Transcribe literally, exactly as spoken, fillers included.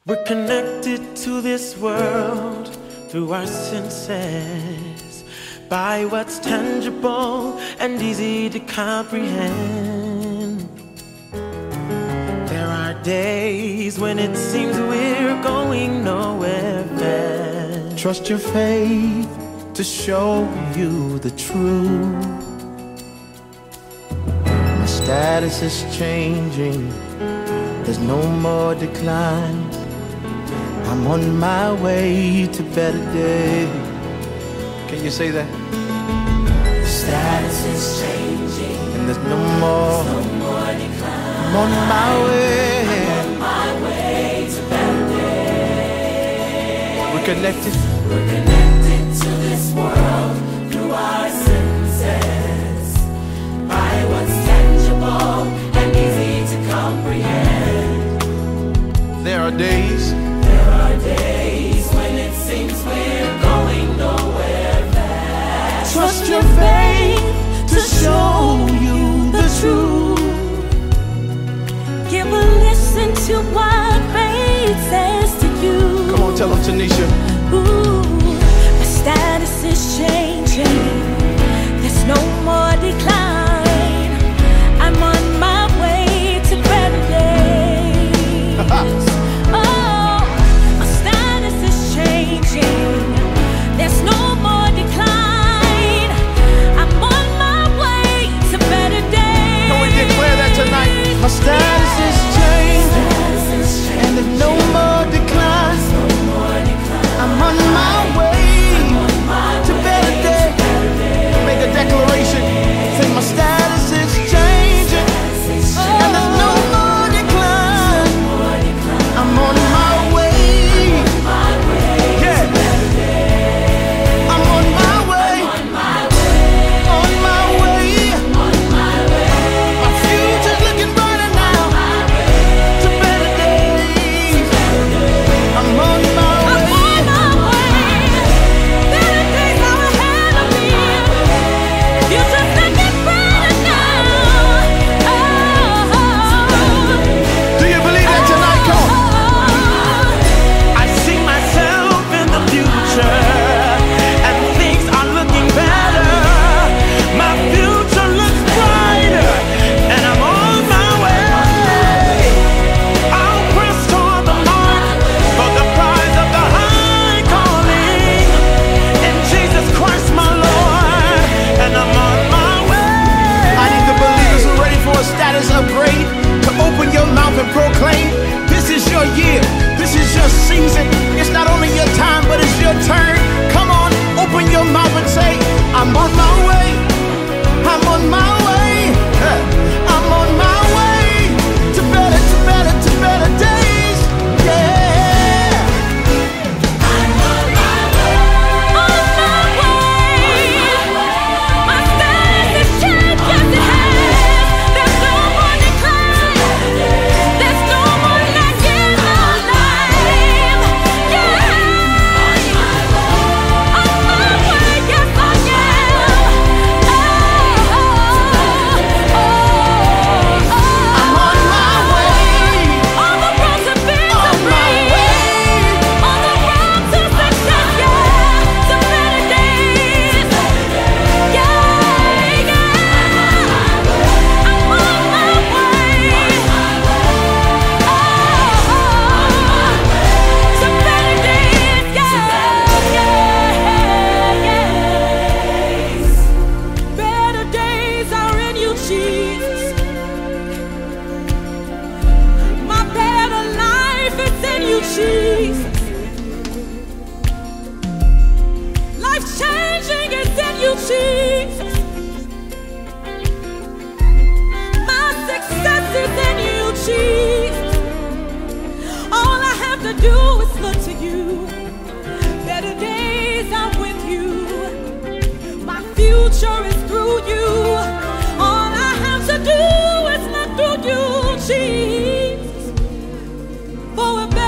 We're connected to this world through our senses, by what's tangible and easy to comprehend. There are days when it seems we're going nowhere fast. Trust your faith to show you the truth. My status is changing, there's no more decline. I'm on my way to better days. Can you say that? The status is changing, and there's no more, there's no more decline. I'm on my way. I'm on my way to better days. We're connected. We're connected to this world through our senses, by what's tangible and easy to comprehend. There are days. There are days when it seems we're going nowhere fast. Trust your faith to show you the truth. Give a listen to what faith says to you. Come on, tell them, Tanisha. Ooh, my status is changing. There's no more decline. I'm on my way to better days. Oh, my status is changing. There's no more decline. I'm on my way to better days. Can we declare that tonight? My status is changing, and there's no more decline. I'm on my way to better days. Make a declaration. Say my status is changing, and there's no more decline. I'm on my way. Yeah, I'm on my way. On my way. My future's looking brighter now. To better days. I'm on my I'm way. on my way. Better days are ahead of me. Future's looking brighter now. Oh, Do you believe that tonight? Come on. I see myself in the future, and things are looking better. My future looks brighter, and I'm on my way. I'll press toward the mark for the prize of the high calling in Jesus Christ my Lord, and I'm on my way. I need the believers who are ready for a status upgrade to open your mouth and proclaim, this is your year, this is your season. It's not only your time, but it's your turn. Come on, open your mouth and say, I'm on my way. I'm on my way. Huh. I'm on my way to better, to better, to better days. Yeah. on my way. My status is changed, yes it has. There's no more decline. There's no more lack in my life. Yeah. On my way, yes I am. Oh, oh, oh, oh. I'm on my way. On the road to victory. On my way. On the road to success, yeah, to better days, yeah, yeah. I'm on my way, oh, to better days, yeah, yeah, yeah. Better days are in you, Jesus. My better life is in you, Jesus. Life changing is in you, Jesus. My success is in you, Jesus. All I have to do is look to you. Better days are with you. My future is through you. All I have to do is look through you, Jesus. For a better